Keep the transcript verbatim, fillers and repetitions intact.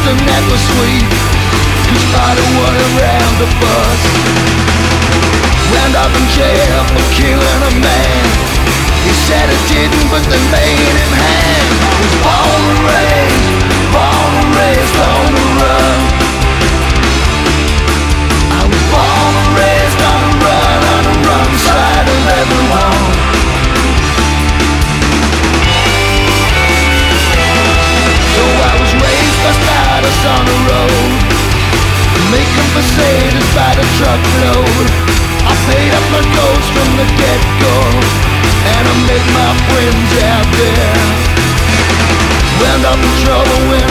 something that was sweet, 'cause father was around the bus. Wound up in jail for killing a man. He said it didn't, but they made him hang. I was born and raised, born and raised on the run. I was born and raised on the run, on the wrong side of everyone. So I was raised by spiders on the road, making Mercedes by the truckload. I paid up my goals from the get-go, and I made my friends out there. Wound up in trouble when